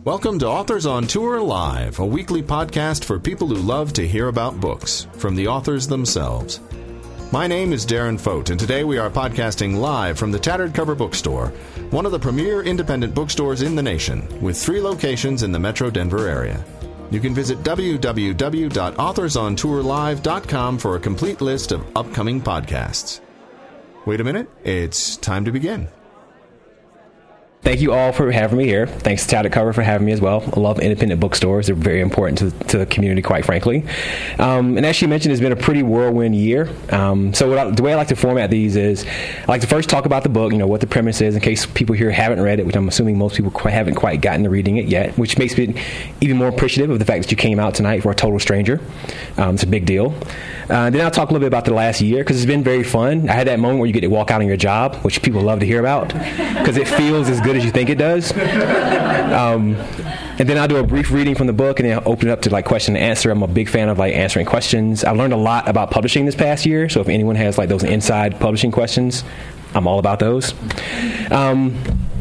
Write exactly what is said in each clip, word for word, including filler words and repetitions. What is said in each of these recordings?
Welcome to Authors on Tour Live, a weekly podcast for people who love to hear about books from the authors themselves. My name is Darren Fote, and today we are podcasting live from the Tattered Cover Bookstore, one of the premier independent bookstores in the nation, with three locations in the Metro Denver area. You can visit w w w dot authors on tour live dot com for a complete list of upcoming podcasts. Wait a minute, it's time to begin. Thank you all for having me here. Thanks to Tattered Cover for having me as well. I love independent bookstores. They're very important to, to the community, quite frankly. Um, and as she mentioned, it's been a pretty whirlwind year. Um, so what I, the way I like to format these is I like to first talk about the book, you know, what the premise is in case people here haven't read it, which I'm assuming most people quite, haven't quite gotten to reading it yet, which makes me even more appreciative of the fact that you came out tonight for A Total Stranger. Um, it's a big deal. Uh, then I'll talk a little bit about the last year because it's been very fun. I had that moment where you get to walk out on your job, which people love to hear about because it feels as good as you think it does. Um, and then I'll do a brief reading from the book and then I'll open it up to like question and answer. I'm a big fan of like answering questions. I learned a lot about publishing this past year. So if anyone has like those inside publishing questions, I'm all about those. Um,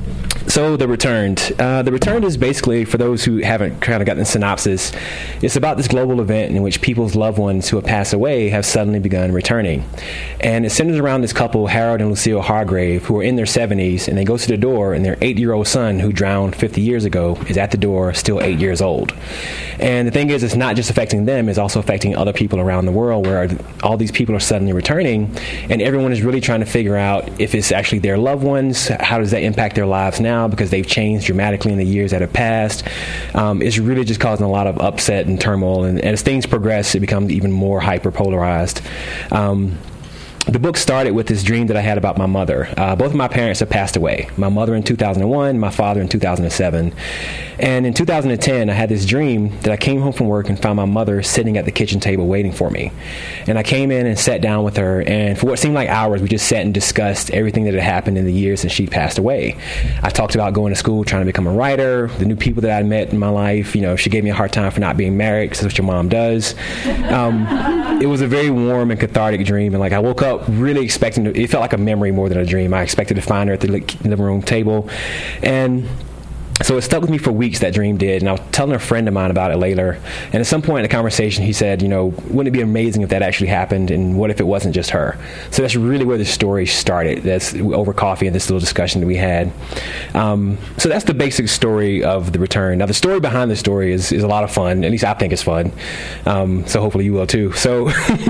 So The Returned. Uh, the Returned is basically, for those who haven't kind of gotten the synopsis, it's about this global event in which people's loved ones who have passed away have suddenly begun returning. And it centers around this couple, Harold and Lucille Hargrave, who are in their seventies, and they go to the door, and their eight-year-old son, who drowned fifty years ago, is at the door, still eight years old. And the thing is, it's not just affecting them, it's also affecting other people around the world, where all these people are suddenly returning, and everyone is really trying to figure out if it's actually their loved ones, how does that impact their lives now, because they've changed dramatically in the years that have passed. Um, it's really just causing a lot of upset and turmoil, and, and as things progress, it becomes even more hyper-polarized. Um, The book started with this dream that I had about my mother. Uh, both of my parents have passed away. My mother in two thousand one, my father in two thousand seven. And in two thousand ten, I had this dream that I came home from work and found my mother sitting at the kitchen table waiting for me. And I came in and sat down with her, and for what seemed like hours, we just sat and discussed everything that had happened in the years since she passed away. I talked about going to school, trying to become a writer, the new people that I met in my life. You know, she gave me a hard time for not being married, because that's what your mom does. Um, it was a very warm and cathartic dream, and like I woke up really expecting to, it felt like a memory more than a dream. I expected to find her at the living room table, and so it stuck with me for weeks, that dream did, and I was telling a friend of mine about it later, and at some point in the conversation he said, you know, wouldn't it be amazing if that actually happened, and what if it wasn't just her? So that's really where the story started. That's over coffee and this little discussion that we had. Um, so that's the basic story of The Return. Now the story behind the story is, is a lot of fun, at least I think it's fun, um, so hopefully you will too. So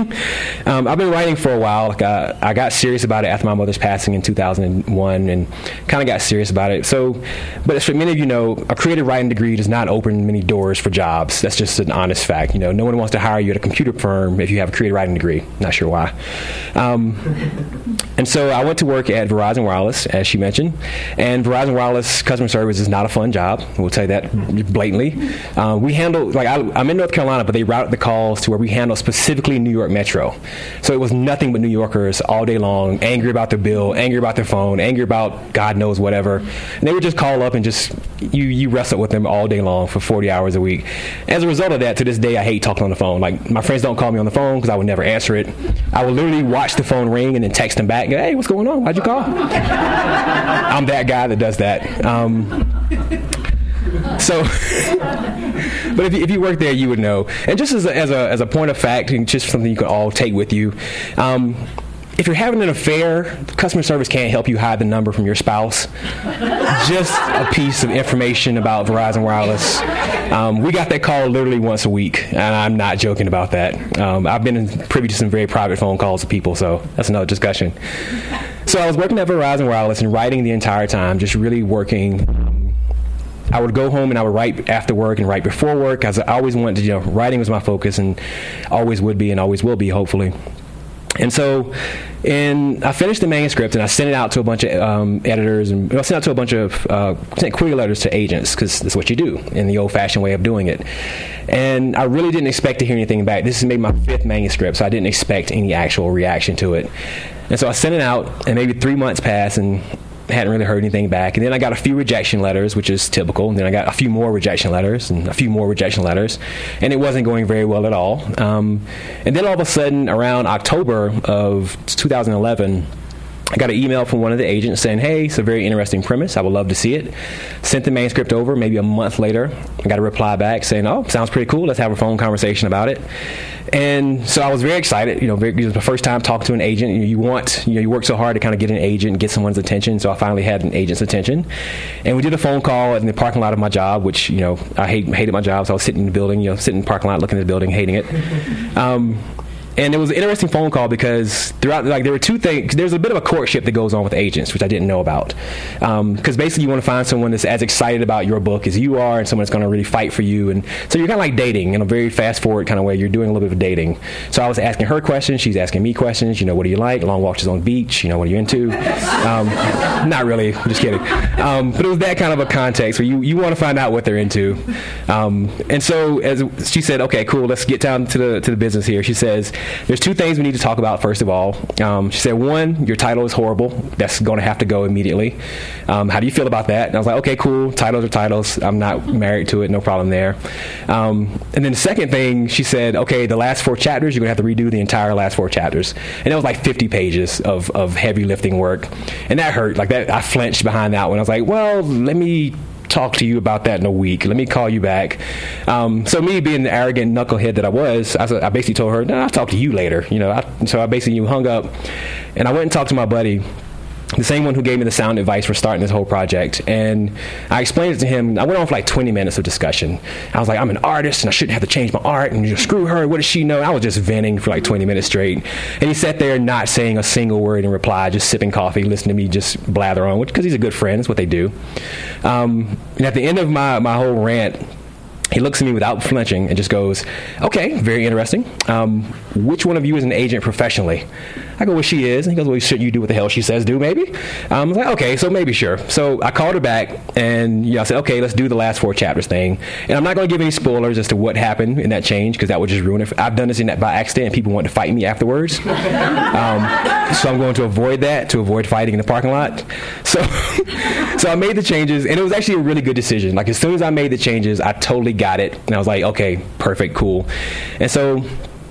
um, I've been writing for a while. Like I, I got serious about it after my mother's passing in two thousand one, and kind of got serious about it. So, but for many of you, You know, a creative writing degree does not open many doors for jobs. That's just an honest fact. You know, no one wants to hire you at a computer firm if you have a creative writing degree. Not sure why. Um, and so I went to work at Verizon Wireless, as she mentioned. And Verizon Wireless customer service is not a fun job. We'll tell you that blatantly. Uh, we handle, like I, I'm in North Carolina, but they route the calls to where we handle specifically New York Metro. So it was nothing but New Yorkers all day long, angry about their bill, angry about their phone, angry about God knows whatever. And they would just call up and just You you wrestle with them all day long for forty hours a week. As a result of that, to this day, I hate talking on the phone. Like, my friends don't call me on the phone because I would never answer it. I would literally watch the phone ring and then text them back. Hey, what's going on? Why'd you call? I'm that guy that does that. Um, so, but if you, if you work there, you would know. And just as a, as a, as a point of fact, and just something you can all take with you, um, if you're having an affair, customer service can't help you hide the number from your spouse. Just a piece of information about Verizon Wireless. Um, we got that call literally once a week, and I'm not joking about that. Um, I've been privy to some very private phone calls with people, so that's another discussion. So I was working at Verizon Wireless and writing the entire time, just really working. I would go home and I would write after work and write before work, because I always wanted to, you know, writing was my focus and always would be and always will be, hopefully. And so, and I finished the manuscript and I sent it out to a bunch of um, editors, and I sent out to a bunch of uh, sent query letters to agents, because that's what you do in the old-fashioned way of doing it. And I really didn't expect to hear anything back. This is maybe my fifth manuscript, so I didn't expect any actual reaction to it. And so I sent it out, and maybe three months passed, and hadn't really heard anything back. And then I got a few rejection letters, which is typical. And then I got a few more rejection letters and a few more rejection letters. And it wasn't going very well at all. Um, and then all of a sudden, around October of two thousand eleven, I got an email from one of the agents saying, hey, it's a very interesting premise. I would love to see it. Sent the manuscript over. Maybe a month later, I got a reply back saying, oh, sounds pretty cool. Let's have a phone conversation about it. And so I was very excited. You know, very, it was my first time talking to an agent. You, you want, you know, you work so hard to kind of get an agent and get someone's attention. So I finally had an agent's attention. And we did a phone call in the parking lot of my job, which, you know, I hate, hated my job. So I was sitting in the building, you know, sitting in the parking lot, looking at the building, hating it. Um, And it was an interesting phone call because throughout, like, there were two things. There's a bit of a courtship that goes on with agents, which I didn't know about. Because um, basically, you want to find someone that's as excited about your book as you are, and someone that's going to really fight for you. And so you're kind of like dating in a very fast forward kind of way. You're doing a little bit of dating. So I was asking her questions. She's asking me questions. You know, what do you like? Long walks on the beach. You know, what are you into? Um, not really. I'm just kidding. Um, but it was that kind of a context where you, you want to find out what they're into. Um, and so as she said, okay, cool. Let's get down to the to the business here. She says, there's two things we need to talk about, first of all. Um, she said, one, your title is horrible. That's going to have to go immediately. Um, how do you feel about that? And I was like, okay, cool. Titles are titles. I'm not married to it. No problem there. Um, and then the second thing, she said, okay, the last four chapters, you're going to have to redo the entire last four chapters. And it was like fifty pages of, of heavy lifting work. And that hurt. Like that, I flinched behind that one. I was like, well, let me talk to you about that in a week. Let me call you back. Um, so me being the arrogant knucklehead that I was, I, I basically told her, no, I'll talk to you later. You know, I, so I basically hung up, and I went and talked to my buddy, the same one who gave me the sound advice for starting this whole project. And I explained it to him. I went on for like twenty minutes of discussion. I was like, I'm an artist and I shouldn't have to change my art, and you know, screw her, what does she know? I was just venting for like twenty minutes straight. And he sat there not saying a single word in reply, just sipping coffee, listening to me just blather on, because he's a good friend. That's what they do. Um, and at the end of my, my whole rant, he looks at me without flinching and just goes, okay, very interesting. Um, which one of you is an agent professionally? I go, well, she is. And he goes, well, shouldn't you do what the hell she says do, maybe? Um, I was like, okay, so maybe sure. So I called her back, and you know, I said, okay, let's do the last four chapters thing. And I'm not going to give any spoilers as to what happened in that change, because that would just ruin it. I've done this in that by accident, and people want to fight me afterwards. Um, so I'm going to avoid that, to avoid fighting in the parking lot. So, so I made the changes, and it was actually a really good decision. Like, as soon as I made the changes, I totally got it. And I was like, okay, perfect, cool. And so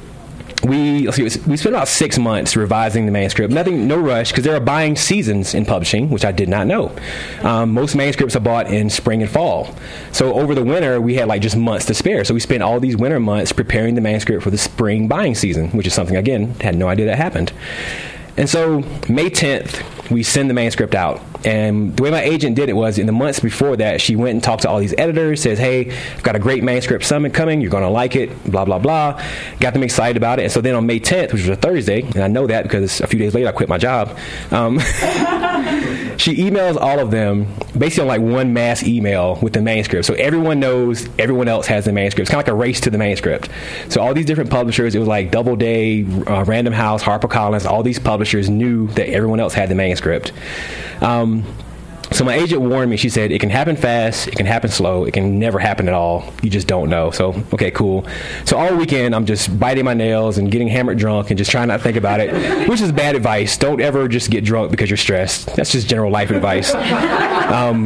we let's see, we spent about six months revising the manuscript. Nothing, no rush, because there are buying seasons in publishing, which I did not know. Um, most manuscripts are bought in spring and fall. So over the winter, we had like just months to spare. So we spent all these winter months preparing the manuscript for the spring buying season, which is something, again, had no idea that happened. And so May tenth, we send the manuscript out. And the way my agent did it was, in the months before that, she went and talked to all these editors, says, hey, I've got a great manuscript summit coming. You're going to like it, blah, blah, blah. Got them excited about it. And so then on May tenth, which was a Thursday, and I know that because a few days later I quit my job, um, she emails all of them basically on like one mass email with the manuscript. So everyone knows everyone else has the manuscript. It's kind of like a race to the manuscript. So all these different publishers, it was like Doubleday, uh, Random House, HarperCollins, all these publishers knew that everyone else had the manuscript. Um, so my agent warned me. She said, it can happen fast, it can happen slow, it can never happen at all. You just don't know. So, okay, cool. So all weekend, I'm just biting my nails and getting hammered drunk and just trying not to think about it, which is bad advice. Don't ever just get drunk because you're stressed. That's just general life advice. Um,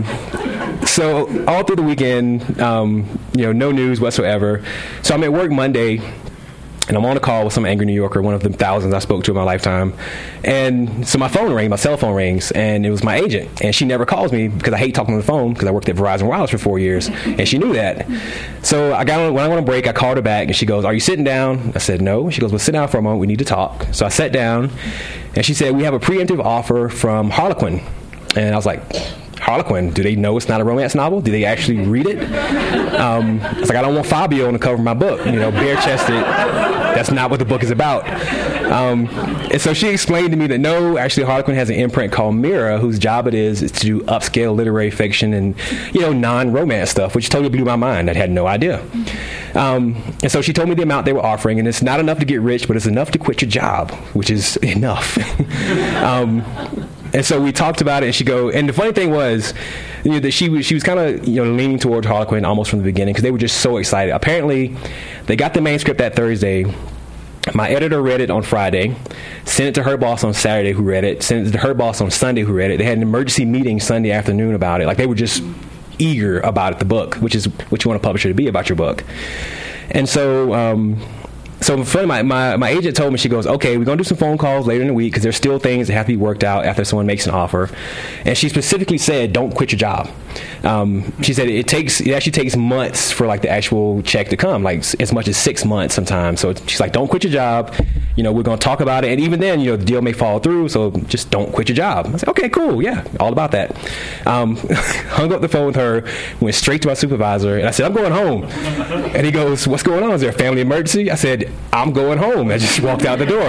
so all through the weekend, um, you know, no news whatsoever. So I'm at work Monday, and I'm on a call with some angry New Yorker, one of the thousands I spoke to in my lifetime. And so my phone rang, my cell phone rings, and it was my agent. And she never calls me because I hate talking on the phone, because I worked at Verizon Wireless for four years, and she knew that. So I got on, when I went on break, I called her back, and she goes, are you sitting down? I said, no. She goes, well, sit down for a moment. We need to talk. So I sat down, and she said, we have a preemptive offer from Harlequin. And I was like, Harlequin, do they know it's not a romance novel? Do they actually read it? Um, it's like, I don't want Fabio on the cover of my book, you know, bare-chested. That's not what the book is about. Um, and so she explained to me that no, actually Harlequin has an imprint called Mira, whose job it is, is to do upscale literary fiction and, you know, non-romance stuff, which totally blew my mind. I had no idea. Um, and so she told me the amount they were offering, and it's not enough to get rich, but it's enough to quit your job, which is enough. um, And so we talked about it, and she go, and the funny thing was, you know, that she was she was kind of, you know, leaning towards Harlequin almost from the beginning, because they were just so excited. Apparently, they got the manuscript that Thursday. My editor read it on Friday, sent it to her boss on Saturday, who read it, sent it to her boss on Sunday, who read it. They had an emergency meeting Sunday afternoon about it. Like, they were just eager about it, the book, which is what you want a publisher to be about your book. And so, um, so funny, my, my, my agent told me, she goes, okay, we're going to do some phone calls later in the week because there's still things that have to be worked out after someone makes an offer. And she specifically said, don't quit your job. Um, she said it takes, it actually takes months for like the actual check to come, like as much as six months sometimes. So she's like, don't quit your job. You know, we're going to talk about it. And even then, you know, the deal may fall through. So just don't quit your job. I said, okay, cool. Yeah, all about that. Um, hung up the phone with her, went straight to my supervisor. And I said, I'm going home. And he goes, what's going on? Is there a family emergency? I said, I'm going home. I just walked out the door.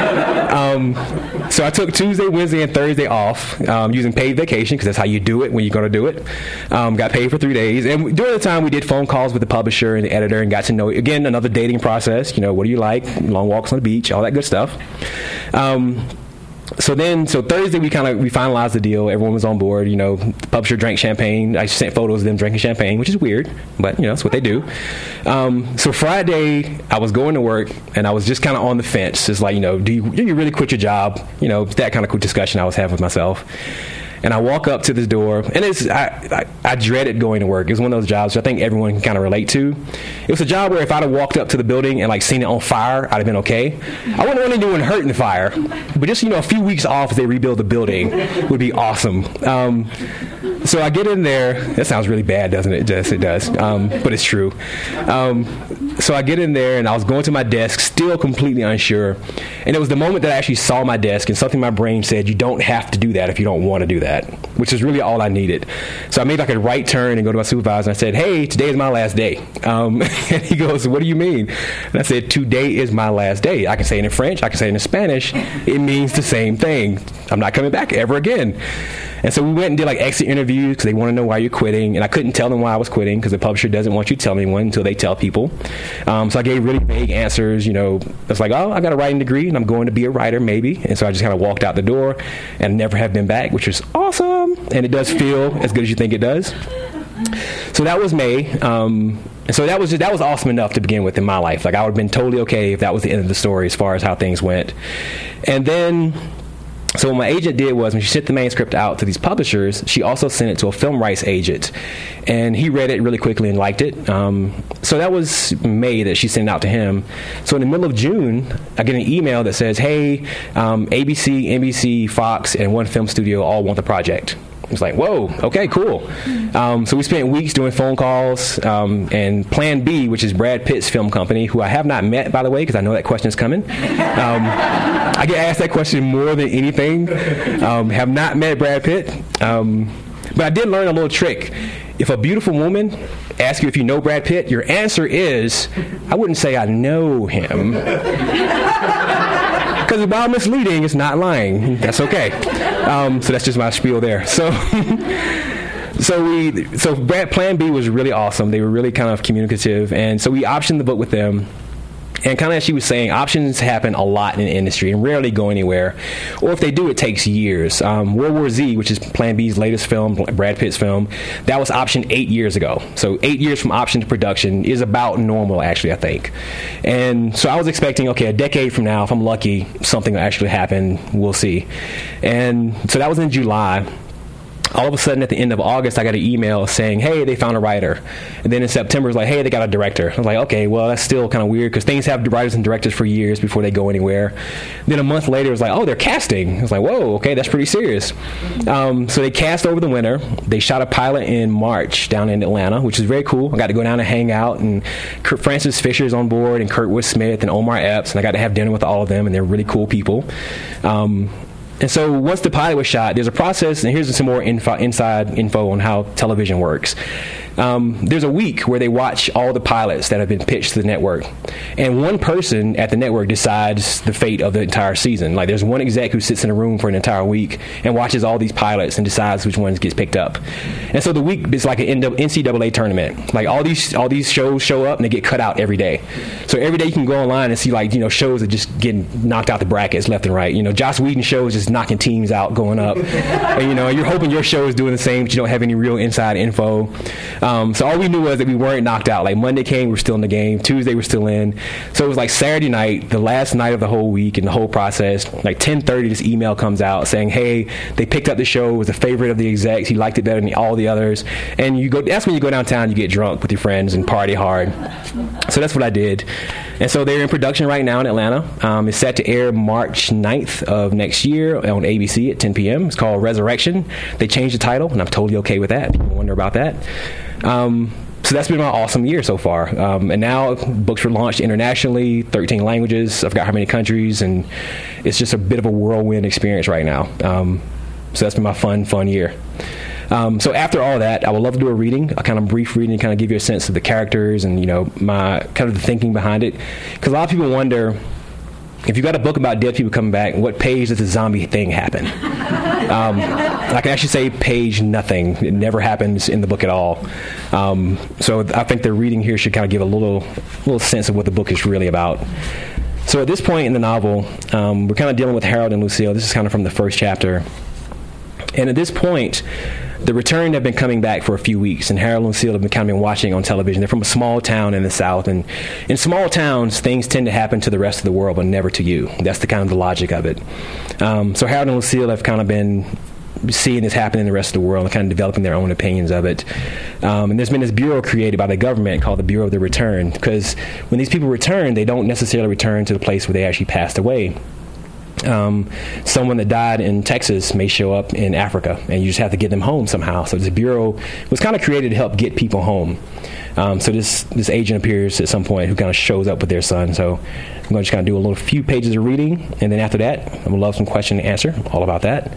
Um, so I took Tuesday, Wednesday, and Thursday off um, using paid vacation because that's how you do it when you're going to do it. Um, got paid for three days. And during the time, we did phone calls with the publisher and the editor and got to know, again, another dating process. You know, what do you like? Long walks on the beach, all that good stuff. Um, So then, so Thursday we kind of we finalized the deal. Everyone was on board. You know, the publisher drank champagne. I sent photos of them drinking champagne, which is weird, but you know, that's what they do. Um, so Friday, I was going to work, and I was just kind of on the fence. It's like, you know, do you, do you really quit your job? You know, that kind of discussion I was having with myself. And I walk up to this door, and it's I, I, I dreaded going to work. It was one of those jobs which I think everyone can kind of relate to. It was a job where if I'd have walked up to the building and like seen it on fire, I'd have been okay. I wouldn't want anyone hurt in the fire, but just, you know, a few weeks off as they rebuild the building would be awesome. Um, so I get in there. That sounds really bad, doesn't it? Yes, it does, um, but it's true. Um, so I get in there, and I was going to my desk, still completely unsure. And it was the moment that I actually saw my desk, and something in my brain said, you don't have to do that if you don't want to do that. Which is really all I needed. So I made like a right turn and go to my supervisor, and I said, hey, today is my last day. Um, and he goes, what do you mean? And I said, today is my last day. I can say it in French, I can say it in Spanish. It means the same thing. I'm not coming back ever again. And so we went and did like exit interviews because they want to know why you're quitting. And I couldn't tell them why I was quitting because the publisher doesn't want you to tell anyone until they tell people. Um, so I gave really vague answers. You know, it's like, oh, I got a writing degree and I'm going to be a writer maybe. And so I just kind of walked out the door and never have been back, which was awesome. And it does feel as good as you think it does. So that was May. Um, and so that was just, that was awesome enough to begin with in my life. Like I would have been totally okay if that was the end of the story as far as how things went. And then... So what my agent did was when she sent the manuscript out to these publishers, she also sent it to a film rights agent. And he read it really quickly and liked it. Um, so that was May that she sent it out to him. So in the middle of June, I get an email that says, hey, um, A B C, N B C, Fox, and one film studio all want the project. It's like, whoa, okay, cool. Um, so we spent weeks doing phone calls, um, and Plan B, which is Brad Pitt's film company, who I have not met, by the way, because I know that question is coming. Um, I get asked that question more than anything. Um, have not met Brad Pitt. Um, but I did learn a little trick. If a beautiful woman asks you if you know Brad Pitt, your answer is, I wouldn't say I know him. Because while misleading, it's not lying. That's okay. Um, so that's just my spiel there. So, so we, so Brad, Plan B was really awesome. They were really kind of communicative, and so we optioned the book with them. And kind of as she was saying, options happen a lot in the industry and rarely go anywhere. Or if they do, it takes years. Um, World War Z, which is Plan B's latest film, Brad Pitt's film, that was optioned eight years ago. So eight years from option to production is about normal, actually, I think. And so I was expecting, okay, a decade from now, if I'm lucky, something will actually happen. We'll see. And so that was in July. All of a sudden, at the end of August, I got an email saying, hey, they found a writer. And then in September, it's like, hey, they got a director. I was like, okay, well, that's still kind of weird because things have writers and directors for years before they go anywhere. Then a month later, it was like, oh, they're casting. I was like, whoa, okay, that's pretty serious. Um, so they cast over the winter. They shot a pilot in March down in Atlanta, which is very cool. I got to go down and hang out, and Kurt Francis Fisher's on board, and Kurtwood Smith, and Omar Epps, and I got to have dinner with all of them, and they're really cool people. Um, And so once the pilot was shot, there's a process, and here's some more info, inside info on how television works. Um, there's a week where they watch all the pilots that have been pitched to the network. And one person at the network decides the fate of the entire season. Like there's one exec who sits in a room for an entire week and watches all these pilots and decides which ones gets picked up. And so the week is like an N C double A tournament. Like all these all these shows show up and they get cut out every day. So every day you can go online and see like, you know, shows that just getting knocked out the brackets left and right. You know, Joss Whedon shows just knocking teams out going up. And, you know, you're hoping your show is doing the same, but you don't have any real inside info. Um, so all we knew was that we weren't knocked out. Like Monday came, we were still in the game. Tuesday, we're still in. So it was like Saturday night, the last night of the whole week and the whole process. Like ten thirty, this email comes out saying, hey, they picked up the show. It was a favorite of the execs. He liked it better than all the others. And you go. That's when you go downtown, you get drunk with your friends and party hard. So that's what I did. And so they're in production right now in Atlanta. Um, it's set to air March ninth of next year on A B C at ten p.m. It's called Resurrection. They changed the title, and I'm totally okay with that. People wonder about that. Um, so that's been my awesome year so far. Um, and now books were launched internationally, thirteen languages. I forgot how many countries, and it's just a bit of a whirlwind experience right now. Um, so that's been my fun, fun year. Um, so after all that, I would love to do a reading, a kind of brief reading, kind of give you a sense of the characters and, you know, my kind of the thinking behind it. Because a lot of people wonder, if you got a book about dead people coming back, what page does the zombie thing happen? um, I can actually say page nothing. It never happens in the book at all. Um, so I think the reading here should kind of give a little, little sense of what the book is really about. So at this point in the novel, um, we're kind of dealing with Harold and Lucille. This is kind of from the first chapter. And at this point, the Returned have been coming back for a few weeks, and Harold and Lucille have been kind of been watching on television. They're from a small town in the South, and in small towns, things tend to happen to the rest of the world, but never to you. That's the kind of the logic of it. Um, so Harold and Lucille have kind of been seeing this happen in the rest of the world and kind of developing their own opinions of it. Um, and there's been this bureau created by the government called the Bureau of the Returned, because when these people return, they don't necessarily return to the place where they actually passed away. Um, someone that died in Texas may show up in Africa, and you just have to get them home somehow. So this bureau was kind of created to help get people home. Um, so this this agent appears at some point who kind of shows up with their son. So I'm going to just kind of do a little few pages of reading, and then after that, I would love some question and answer, all about that.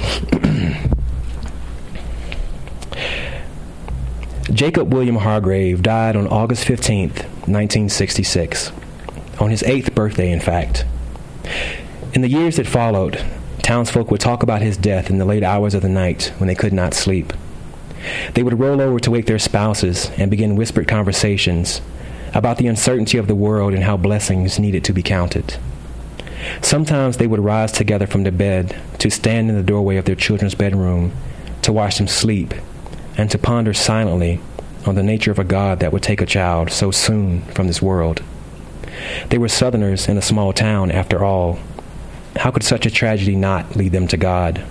Jacob William Hargrave died on August fifteenth, nineteen sixty-six, on his eighth birthday, in fact. In the years that followed, townsfolk would talk about his death in the late hours of the night when they could not sleep. They would roll over to wake their spouses and begin whispered conversations about the uncertainty of the world and how blessings needed to be counted. Sometimes they would rise together from their bed to stand in the doorway of their children's bedroom to watch them sleep and to ponder silently on the nature of a God that would take a child so soon from this world. They were Southerners in a small town, after all. How could such a tragedy not lead them to God?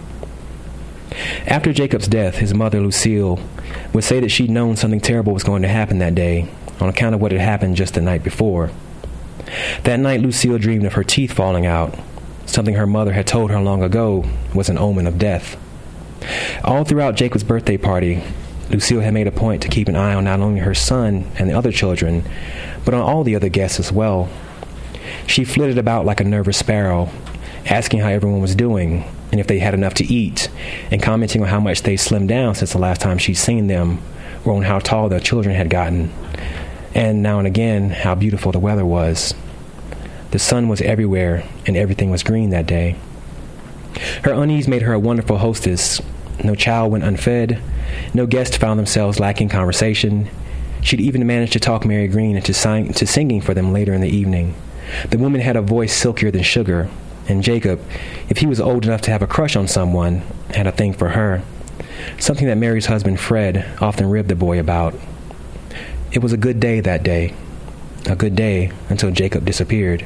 After Jacob's death, his mother, Lucille, would say that she'd known something terrible was going to happen that day on account of what had happened just the night before. That night, Lucille dreamed of her teeth falling out. Something her mother had told her long ago was an omen of death. All throughout Jacob's birthday party, Lucille had made a point to keep an eye on not only her son and the other children, but on all the other guests as well. She flitted about like a nervous sparrow, asking how everyone was doing and if they had enough to eat, and commenting on how much they slimmed down since the last time she'd seen them, or on how tall their children had gotten, and now and again how beautiful the weather was. The sun was everywhere, and everything was green that day. Her unease made her a wonderful hostess. No child went unfed. No guest found themselves lacking conversation. She'd even managed to talk Mary Green into, sing- to singing for them later in the evening. The woman had a voice silkier than sugar, and Jacob, if he was old enough to have a crush on someone, had a thing for her, something that Mary's husband Fred often ribbed the boy about. It was a good day that day, a good day until Jacob disappeared.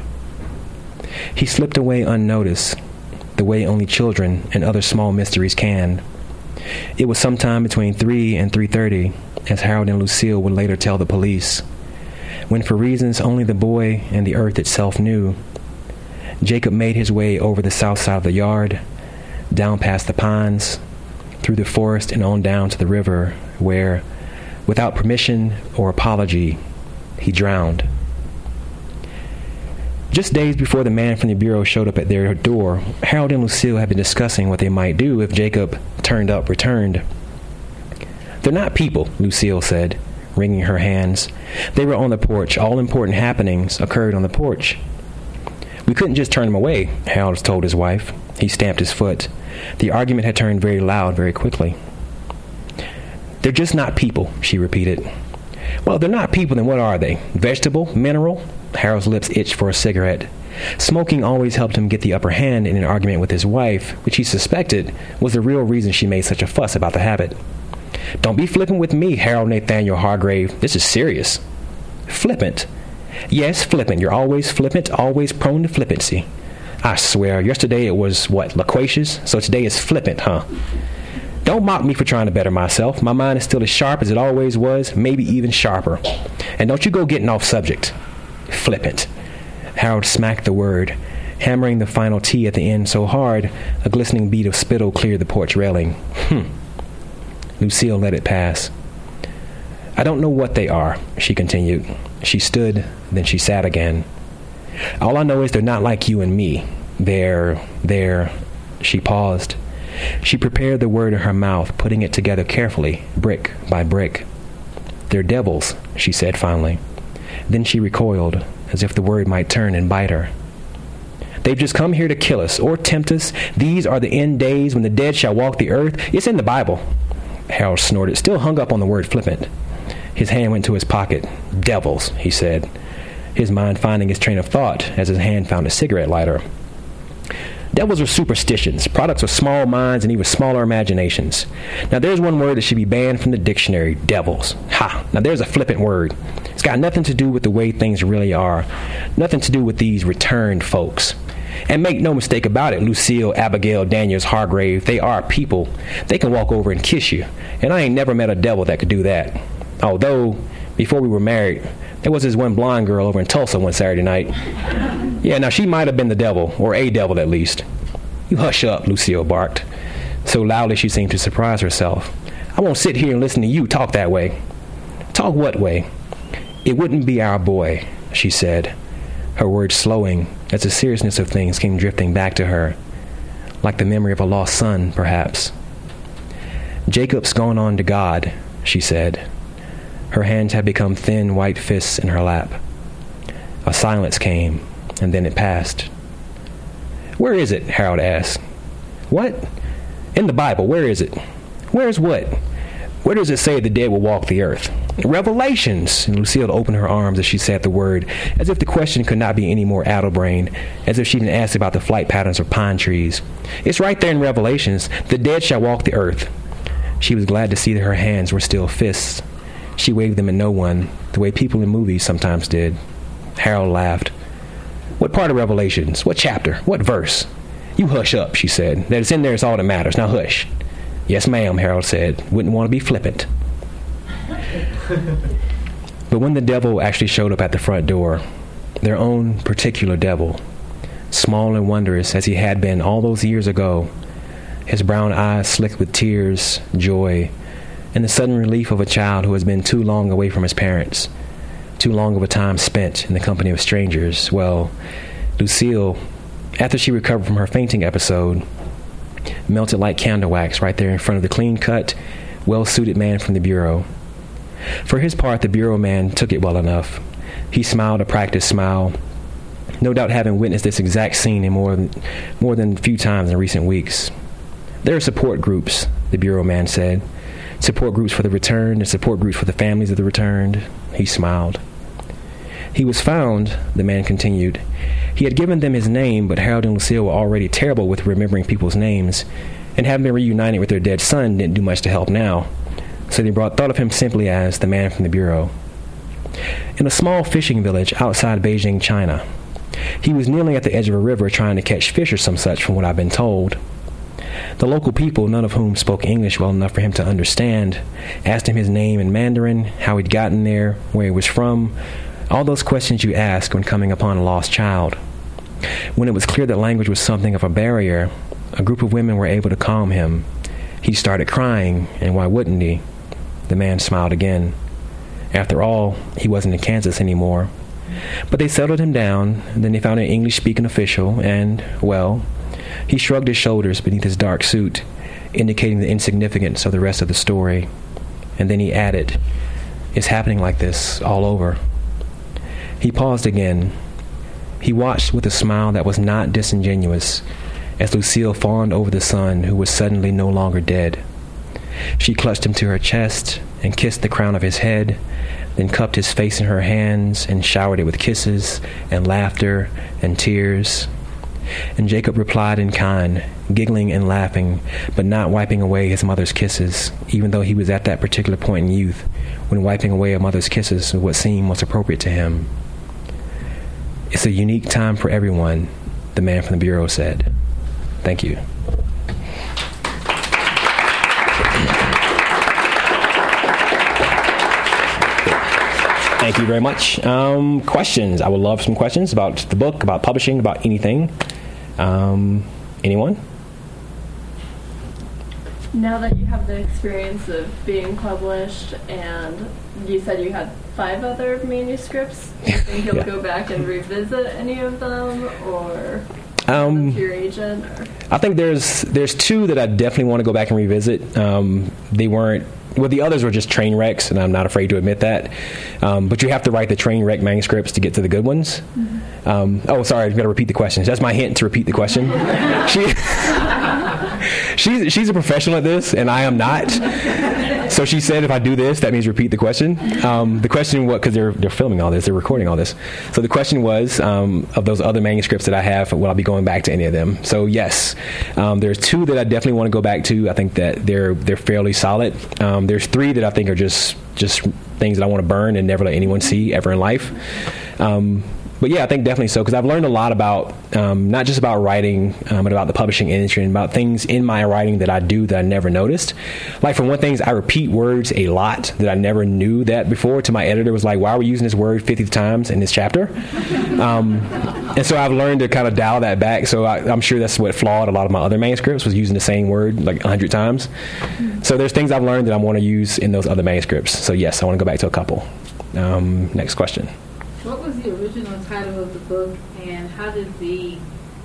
He slipped away unnoticed, the way only children and other small mysteries can. It was sometime between three and three thirty, as Harold and Lucille would later tell the police, when for reasons only the boy and the earth itself knew, Jacob made his way over the south side of the yard, down past the pines, through the forest and on down to the river, where, without permission or apology, he drowned. Just days before the man from the Bureau showed up at their door, Harold and Lucille had been discussing what they might do if Jacob turned up returned. "They're not people," Lucille said, wringing her hands. They were on the porch. All important happenings occurred on the porch. "We couldn't just turn them away," Harold told his wife. He stamped his foot. The argument had turned very loud very quickly. "They're just not people," she repeated. "Well, they're not people, then what are they? Vegetable? Mineral?" Harold's lips itched for a cigarette. Smoking always helped him get the upper hand in an argument with his wife, which he suspected was the real reason she made such a fuss about the habit. "Don't be flippant with me, Harold Nathaniel Hargrave. This is serious." "Flippant?" "Yes, flippant. You're always flippant, always prone to flippancy. I swear, yesterday it was, what, loquacious? So today is flippant, huh? Don't mock me for trying to better myself. My mind is still as sharp as it always was, maybe even sharper. And don't you go getting off subject." Flippant. Harold smacked the word, hammering the final T at the end so hard a glistening bead of spittle cleared the porch railing. Hmm. Lucille let it pass. I don't know what they are, she continued. She stood, then she sat again. All I know is they're not like you and me. They're, they're... She paused. She prepared the word in her mouth, putting it together carefully, brick by brick. They're devils, she said finally. Then she recoiled, as if the word might turn and bite her. They've just come here to kill us or tempt us. These are the end days when the dead shall walk the earth. It's in the Bible. Harold snorted, still hung up on the word flippant. His hand went to his pocket. Devils, he said, his mind finding his train of thought as his hand found a cigarette lighter. Devils are superstitions, products of small minds and even smaller imaginations. Now there's one word that should be banned from the dictionary, devils. Ha! Now there's a flippant word. It's got nothing to do with the way things really are. Nothing to do with these returned folks. And make no mistake about it, Lucille, Abigail, Daniels, Hargrave, they are people. They can walk over and kiss you. And I ain't never met a devil that could do that. Although, before we were married, there was this one blonde girl over in Tulsa one Saturday night. Yeah, now she might have been the devil, or a devil at least. You hush up, Lucille barked. So loudly she seemed to surprise herself. I won't sit here and listen to you talk that way. Talk what way? It wouldn't be our boy, she said, her words slowing as the seriousness of things came drifting back to her, like the memory of a lost son, perhaps. Jacob's gone on to God, she said. Her hands had become thin white fists in her lap. A silence came, and then it passed. Where is it? Harold asked. What? In the Bible, where is it? Where's what? Where does it say the dead will walk the earth? Revelations! And Lucille opened her arms as she said the word, as if the question could not be any more addle-brained, as if she didn't ask about the flight patterns of pine trees. It's right there in Revelations. The dead shall walk the earth. She was glad to see that her hands were still fists. She waved them at no one, the way people in movies sometimes did. Harold laughed. What part of Revelations? What chapter? What verse? You hush up, she said. That it's in there is all that matters. Now hush. Yes, ma'am, Harold said. Wouldn't want to be flippant. But when the devil actually showed up at the front door, their own particular devil, small and wondrous as he had been all those years ago, his brown eyes slick with tears, joy, and the sudden relief of a child who has been too long away from his parents, too long of a time spent in the company of strangers. Well, Lucille, after she recovered from her fainting episode, melted like candle wax right there in front of the clean-cut, well-suited man from the bureau. For his part, the bureau man took it well enough. He smiled a practiced smile, no doubt having witnessed this exact scene in more than, more than a few times in recent weeks. There are support groups, the bureau man said. Support groups for the returned and support groups for the families of the returned. He smiled. He was found, the man continued. He had given them his name, but Harold and Lucille were already terrible with remembering people's names, and having been reunited with their dead son didn't do much to help now. So they brought thought of him simply as the man from the bureau. In a small fishing village outside Beijing, China, he was kneeling at the edge of a river trying to catch fish or some such, from what I've been told. The local people, none of whom spoke English well enough for him to understand, asked him his name in Mandarin, how he'd gotten there, where he was from, all those questions you ask when coming upon a lost child. When it was clear that language was something of a barrier, a group of women were able to calm him. He started crying, and why wouldn't he? The man smiled again. After all, he wasn't in Kansas anymore. But they settled him down, and then they found an English-speaking official, and, well, he shrugged his shoulders beneath his dark suit, indicating the insignificance of the rest of the story. And then he added, "It's happening like this all over." He paused again. He watched with a smile that was not disingenuous as Lucille fawned over the son who was suddenly no longer dead. She clutched him to her chest and kissed the crown of his head, then cupped his face in her hands and showered it with kisses and laughter and tears. And Jacob replied in kind, giggling and laughing, but not wiping away his mother's kisses, even though he was at that particular point in youth when wiping away a mother's kisses was what seemed most appropriate to him. "It's a unique time for everyone," the man from the bureau said. Thank you. Thank you very much. Um, questions. I would love some questions about the book, about publishing, about anything. Um, anyone? Now that you have the experience of being published, and you said you had five other manuscripts, do you think you'll yeah. go back and revisit any of them, or um, your agent? Or? I think there's there's two that I definitely want to go back and revisit. Um, they weren't. Well, the others were just train wrecks, and I'm not afraid to admit that. Um, but you have to write the train wreck manuscripts to get to the good ones. Mm-hmm. Um, oh, sorry, I've got to repeat the questions. That's my hint to repeat the question. she, she's, she's a professional at this, and I am not. So she said if I do this, that means repeat the question. Um, the question was, because they're, they're filming all this, they're recording all this. So the question was, um, of those other manuscripts that I have, will I be going back to any of them? So yes, um, there's two that I definitely want to go back to. I think that they're they're fairly solid. Um, there's three that I think are just just things that I want to burn and never let anyone see ever in life. Um, But yeah, I think definitely so, because I've learned a lot about, um, not just about writing, um, but about the publishing industry and about things in my writing that I do that I never noticed. Like, for one thing, I repeat words a lot that I never knew that before. To my editor was like, why are we using this word fifty times in this chapter? Um, and so I've learned to kind of dial that back. So I, I'm sure that's what flawed a lot of my other manuscripts, was using the same word like a hundred times. So there's things I've learned that I want to use in those other manuscripts. So yes, I want to go back to a couple. Um, next question. What was the original title of the book, and how did the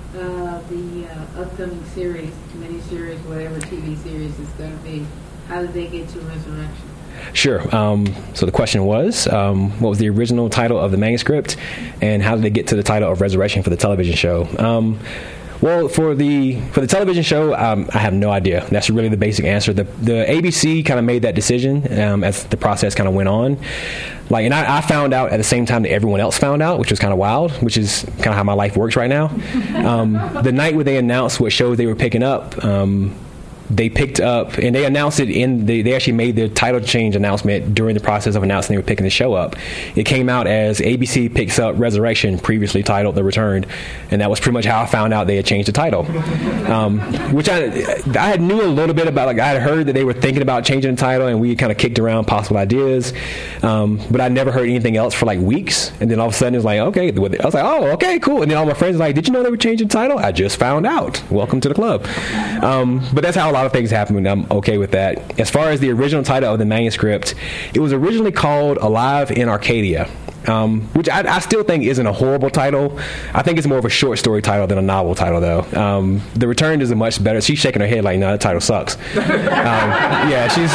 uh, the uh, upcoming series, miniseries, whatever T V series is going to be, how did they get to Resurrection? Sure. Um, so the question was, um, what was the original title of the manuscript, and how did they get to the title of Resurrection for the television show? Um, Well, for the for the television show, um, I have no idea. That's really the basic answer. The the A B C kind of made that decision um, as the process kind of went on. Like, and I, I found out at the same time that everyone else found out, which was kind of wild, which is kind of how my life works right now. Um, the night where they announced what shows they were picking up, um, they picked up, and they announced it in, the, they actually made their title change announcement during the process of announcing they were picking the show up. It came out as A B C picks up Resurrection, previously titled The Returned, and that was pretty much how I found out they had changed the title. Um, which I I had knew a little bit about, like I had heard that they were thinking about changing the title, and we kind of kicked around possible ideas, um, but I never heard anything else for like weeks, and then all of a sudden it was like, okay, I was like, oh, okay, cool, and then all my friends were like, did you know they were changing the title? I just found out. Welcome to the club. Um, but that's how a lot of things happen, and I'm okay with that. As far as the original title of the manuscript, it was originally called Alive in Arcadia, um, which I, I still think isn't a horrible title. I think it's more of a short story title than a novel title, though. Um, the Returned is a much better. She's shaking her head like, no, that title sucks. um, yeah, she's...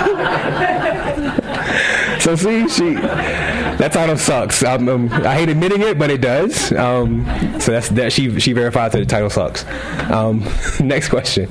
So see, she that title sucks. Um, um, I hate admitting it, but it does. Um, so that's that. She she verifies that the title sucks. Um, next question.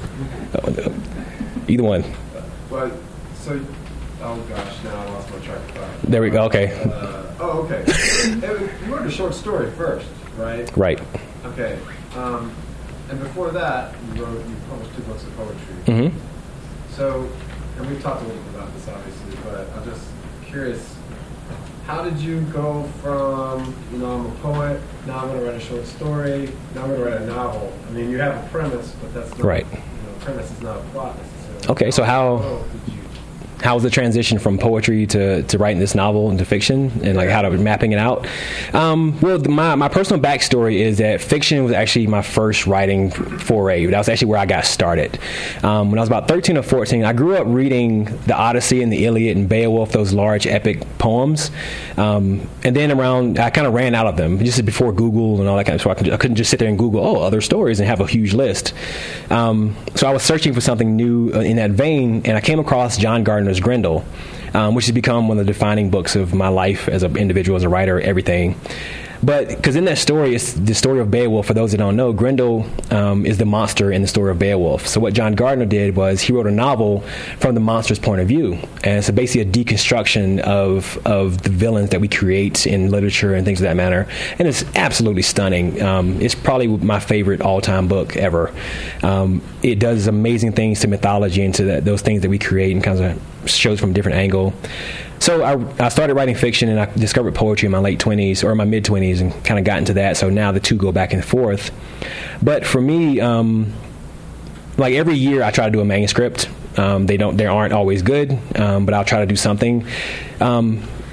Either one. Well, so, oh gosh, now I lost my track of thought. There we go. Okay. Uh, oh, okay. You wrote a short story first, right? Right. Okay. Um, and before that, you wrote, you published two books of poetry. Mm-hmm. So, and we've talked a little bit about this, obviously, but I'm just curious. How did you go from, you know, I'm a poet, now I'm going to write a short story, now I'm going to write a novel? I mean, you have a premise, but that's not, right. You know, premise is not a plot necessarily. Okay, so how how was the transition from poetry to, to writing this novel into fiction, and like how to mapping it out? Um, well, my my personal backstory is that fiction was actually my first writing foray. That was actually where I got started. Um, when I was about thirteen or fourteen, I grew up reading the Odyssey and the Iliad and Beowulf, those large epic poems. Um, and then around, I kind of ran out of them just before Google and all that kind of stuff. So I, I couldn't just sit there and Google, oh, other stories and have a huge list. Um, so I was searching for something new in that vein, and I came across John Gardner's Grendel, um, which has become one of the defining books of my life as an individual, as a writer, everything. But because in that story, it's the story of Beowulf. For those that don't know, Grendel um, is the monster in the story of Beowulf. So what John Gardner did was he wrote a novel from the monster's point of view, and so basically a deconstruction of of the villains that we create in literature and things of that manner. And it's absolutely stunning. Um, it's probably my favorite all-time book ever. Um, it does amazing things to mythology and to that, those things that we create, and kind of shows from a different angle. So I, I started writing fiction, and I discovered poetry in my late twenties or my mid twenties, and kind of got into that. So now the two go back and forth. But for me, um, like every year, I try to do a manuscript. Um, they don't, they aren't always good, um, but I'll try to do something. Um,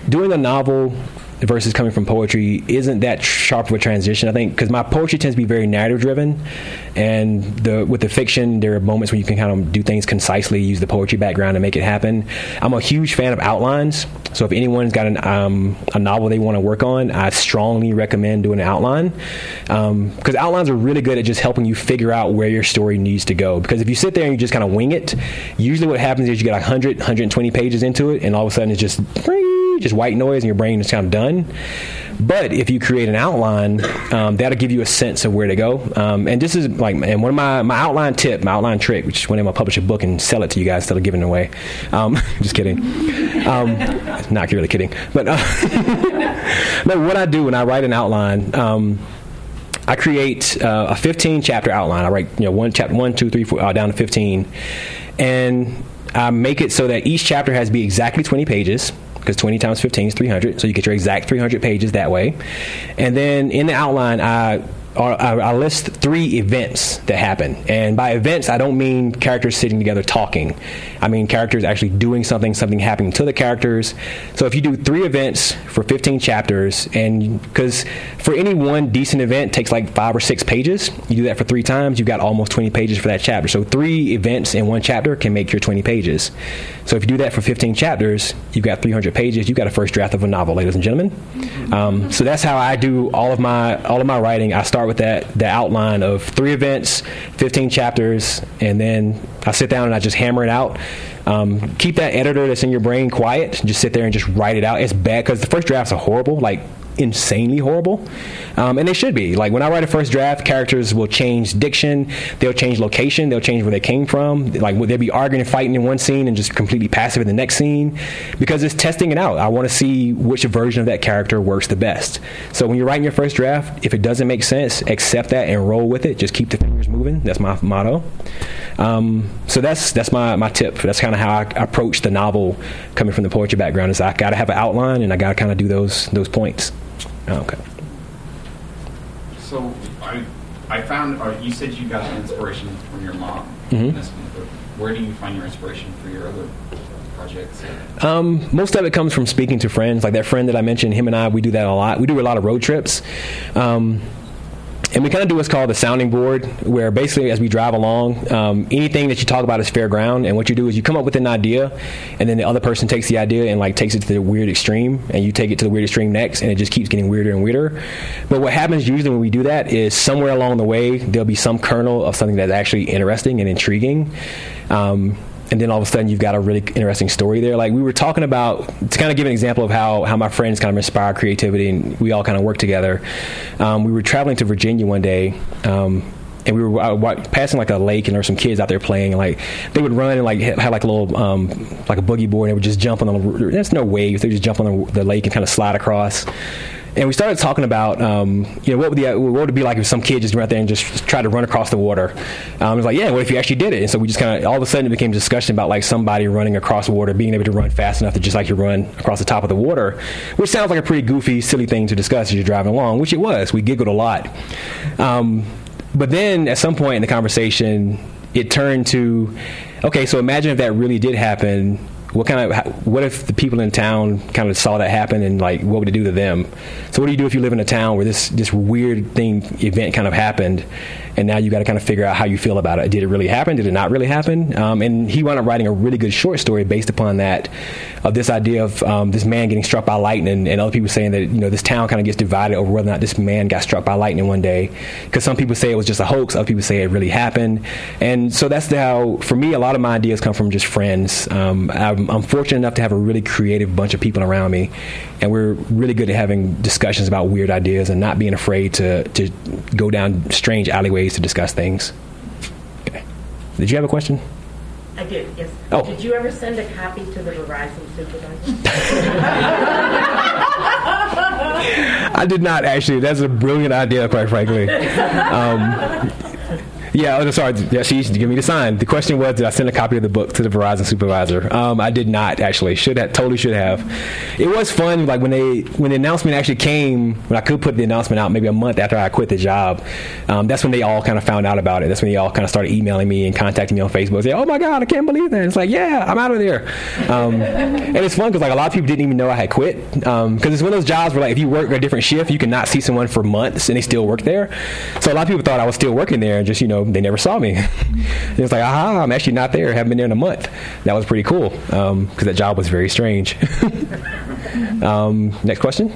doing a novel versus coming from poetry isn't that sharp of a transition, I think, because my poetry tends to be very narrative driven, and the with the fiction there are moments when you can kind of do things concisely, use the poetry background to make it happen. I'm a huge fan of outlines, so if anyone's got an, um, a novel they want to work on, I strongly recommend doing an outline, because um, outlines are really good at just helping you figure out where your story needs to go. Because if you sit there and you just kind of wing it, usually what happens is you get like one hundred, one hundred twenty pages into it, and all of a sudden it's just just white noise and your brain is kind of done. But if you create an outline, um, that'll give you a sense of where to go. Um, and this is like, and one of my, my outline tip, my outline trick, which is when I'm going to publish a book and sell it to you guys instead of giving it away. Um, just kidding. Um, not really kidding. But, uh, but what I do when I write an outline, um, I create uh, a fifteen chapter outline. I write, you know, one chapter, one, two, three, four, uh, down to fifteen. And I make it so that each chapter has to be exactly twenty pages, because twenty times fifteen is three hundred, so you get your exact three hundred pages that way. And then in the outline, I, I, I list three events that happen. And by events, I don't mean characters sitting together talking. I mean characters actually doing something, something happening to the characters. So if you do three events for fifteen chapters, and because for any one decent event takes like five or six pages, you do that for three times, you've got almost twenty pages for that chapter. So three events in one chapter can make your twenty pages. So if you do that for fifteen chapters, you've got three hundred pages. You've got a first draft of a novel, ladies and gentlemen. Um, so that's how I do all of my all of my writing. I start with that the outline of three events, fifteen chapters, and then I sit down and I just hammer it out. Um, keep that editor that's in your brain quiet. Just sit there and just write it out. It's bad because the first drafts are horrible, like insanely horrible, um, and they should be. Like when I write a first draft, characters will change diction, they'll change location, they'll change where they came from. Like they'll be arguing and fighting in one scene and just completely passive in the next scene, because it's testing it out. I want to see which version of that character works the best. So when you're writing your first draft, if it doesn't make sense, accept that and roll with it. Just keep the fingers moving. That's my motto. Um, so that's that's my, my tip. That's kind of how I approach the novel coming from the poetry background, is I got to have an outline and I got to kind of do those those points. Oh, okay. So I I found, or you said you got the inspiration from your mom. Mm-hmm. This one, but where do you find your inspiration for your other projects? Um, most of it comes from speaking to friends. Like that friend that I mentioned, him and I, we do that a lot. We do a lot of road trips. Um, And we kind of do what's called the sounding board, where basically as we drive along, um, anything that you talk about is fair ground. And what you do is you come up with an idea, and then the other person takes the idea and like takes it to the weird extreme, and you take it to the weird extreme next, and it just keeps getting weirder and weirder. But what happens usually when we do that is somewhere along the way, there'll be some kernel of something that's actually interesting and intriguing. Um, And then all of a sudden, you've got a really interesting story there. Like we were talking about, to kind of give an example of how, how my friends kind of inspire creativity, and we all kind of work together. Um, we were traveling to Virginia one day, um, and we were uh, passing like a lake, and there were some kids out there playing, and like they would run and like have like a little um, like a boogie board, and they would just jump on the. There's no waves; they would just jump on the, the lake and kind of slide across. And we started talking about, um, you know, what would, the, what would it be like if some kid just went out there and just tried to run across the water? Um, it was like, yeah, what if you actually did it? And so we just kind of, all of a sudden it became a discussion about like somebody running across the water, being able to run fast enough to just like you run across the top of the water, which sounds like a pretty goofy, silly thing to discuss as you're driving along, which it was. We giggled a lot. Um, but then at some point in the conversation, it turned to, okay, so imagine if that really did happen. What kind of? What if the people in town kind of saw that happen, and like, what would it do to them? So, what do you do if you live in a town where this this weird thing event kind of happened, and now you got to kind of figure out how you feel about it? Did it really happen? Did it not really happen? Um, and he wound up writing a really good short story based upon that, of this idea of um, this man getting struck by lightning, and other people saying that you know this town kind of gets divided over whether or not this man got struck by lightning one day, because some people say it was just a hoax, other people say it really happened, and so that's how for me a lot of my ideas come from just friends. Um, I've I'm fortunate enough to have a really creative bunch of people around me, and we're really good at having discussions about weird ideas and not being afraid to, to go down strange alleyways to discuss things. Okay. Did you have a question? I did, yes. Oh. Did you ever send a copy to the Verizon supervisor? I did not, actually. That's a brilliant idea, quite frankly. Um, Yeah, oh, sorry. Yeah, she used to give me the sign. The question was, did I send a copy of the book to the Verizon supervisor? Um, I did not, actually. Should have, totally should have. It was fun, like when they when the announcement actually came, when I could put the announcement out maybe a month after I quit the job. Um, that's when they all kind of found out about it. That's when they all kind of started emailing me and contacting me on Facebook. Say, oh my God, I can't believe that. It's like, yeah, I'm out of there. Um, and it's fun because like a lot of people didn't even know I had quit. Because um, it's one of those jobs where like if you work a different shift, you cannot see someone for months and they still work there. So a lot of people thought I was still working there and just, you know, they never saw me. It's like, aha, I'm actually not there. I haven't been there in a month. That was pretty cool because um, that job was very strange. um, next question.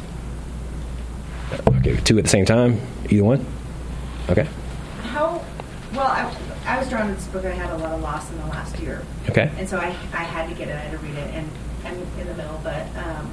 Okay, two at the same time. Either one. Okay. How, well, I, I was drawn to this book. I had a lot of loss in the last year. Okay. And so I, I had to get it. I had to read it. And I'm in the middle. But um,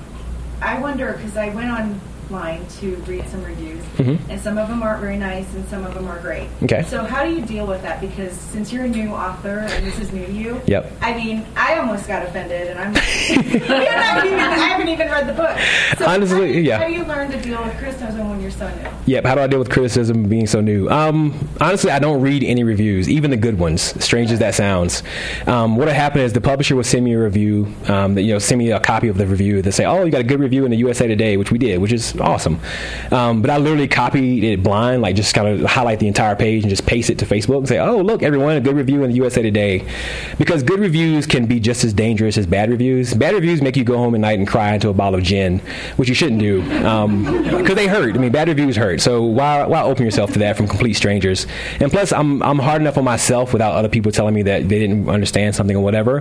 I wonder, because I went online to read some reviews, mm-hmm. and some of them aren't very nice and some of them are great. Okay. So how do you deal with that? Because since you're a new author and this is new to you, yep. I mean, I almost got offended, and I'm you know, I, haven't even, I haven't even read the book. So honestly, how do, you, yeah. how do you learn to deal with criticism when you're so new? Yep. How do I deal with criticism being so new? Um, honestly, I don't read any reviews, even the good ones. Strange as that sounds. Um, what would happen is the publisher would send me a review, um, that, you know, send me a copy of the review. They say, oh, you got a good review in the U S A Today, which we did, which is awesome. Um, but I literally copied it blind, like just kind of highlight the entire page and just paste it to Facebook and say, oh, look, everyone, a good review in the U S A Today. Because good reviews can be just as dangerous as bad reviews. Bad reviews make you go home at night and cry into a bottle of gin, which you shouldn't do, because um, they hurt. I mean, bad reviews hurt. So why, why open yourself to that from complete strangers? And plus, I'm, I'm hard enough on myself without other people telling me that they didn't understand something or whatever.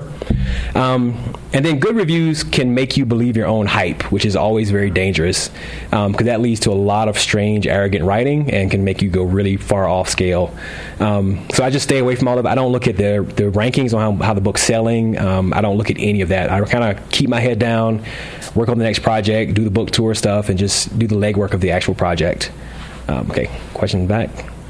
Um, and then good reviews can make you believe your own hype, which is always very dangerous, because um, that leads to a lot of strange, arrogant writing and can make you go really far off scale. Um, so I just stay away from all of it. I don't look at the the rankings on how, how the book's selling. Um, I don't look at any of that. I kind of keep my head down, work on the next project, do the book tour stuff, and just do the legwork of the actual project. Um, okay, question back.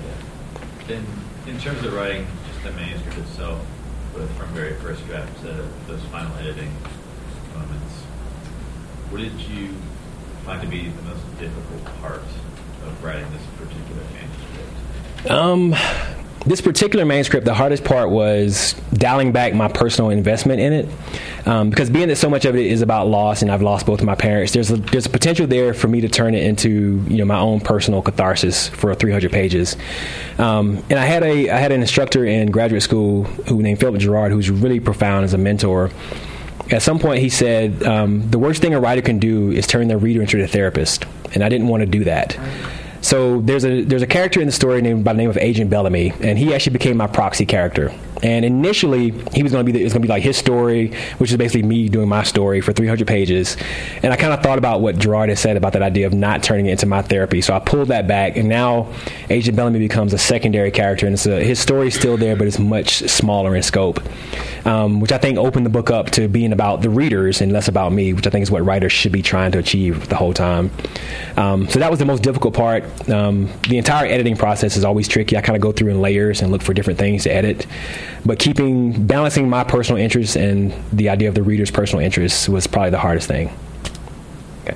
In, in terms of writing just the manuscript itself, but from very first draft to those final editing moments, what did you find to be the most difficult part of writing this particular manuscript? Um, this particular manuscript, the hardest part was dialing back my personal investment in it. Um, because being that so much of it is about loss, and I've lost both of my parents, there's a, there's a potential there for me to turn it into, you know, my own personal catharsis for three hundred pages. Um, and I had a I had an instructor in graduate school who named Philip Gerard, who's really profound as a mentor. At some point, he said, um, the worst thing a writer can do is turn their reader into a therapist. And I didn't want to do that. So there's a there's a character in the story named by the name of Agent Bellamy, and he actually became my proxy character. And initially, he was going to be the, it was going to be like his story, which is basically me doing my story for three hundred pages. And I kind of thought about what Gerard had said about that idea of not turning it into my therapy. So I pulled that back, and now Agent Bellamy becomes a secondary character, and it's a, his story's still there, but it's much smaller in scope, um, which I think opened the book up to being about the readers and less about me, which I think is what writers should be trying to achieve the whole time. Um, so that was the most difficult part. Um, the entire editing process is always tricky. I kind of go through in layers and look for different things to edit. But keeping, balancing my personal interests and the idea of the reader's personal interests was probably the hardest thing. Okay.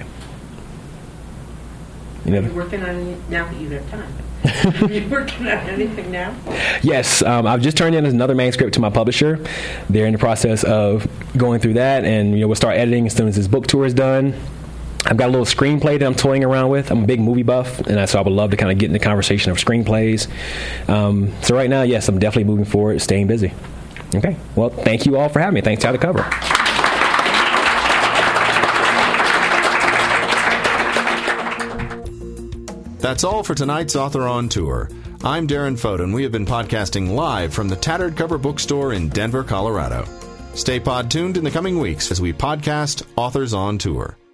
You know, Are you working on it now that you have time? Are you working on anything now? Yes. Um, I've just turned in another manuscript to my publisher. They're in the process of going through that, and you know, we'll start editing as soon as this book tour is done. I've got a little screenplay that I'm toying around with. I'm a big movie buff, and I, so I would love to kind of get in the conversation of screenplays. Um, so right now, yes, I'm definitely moving forward, staying busy. Okay. Well, thank you all for having me. Thanks to Tattered Cover. That's all for tonight's Author on Tour. I'm Darren Fote, and we have been podcasting live from the Tattered Cover Bookstore in Denver, Colorado. Stay pod tuned in the coming weeks as we podcast Authors on Tour.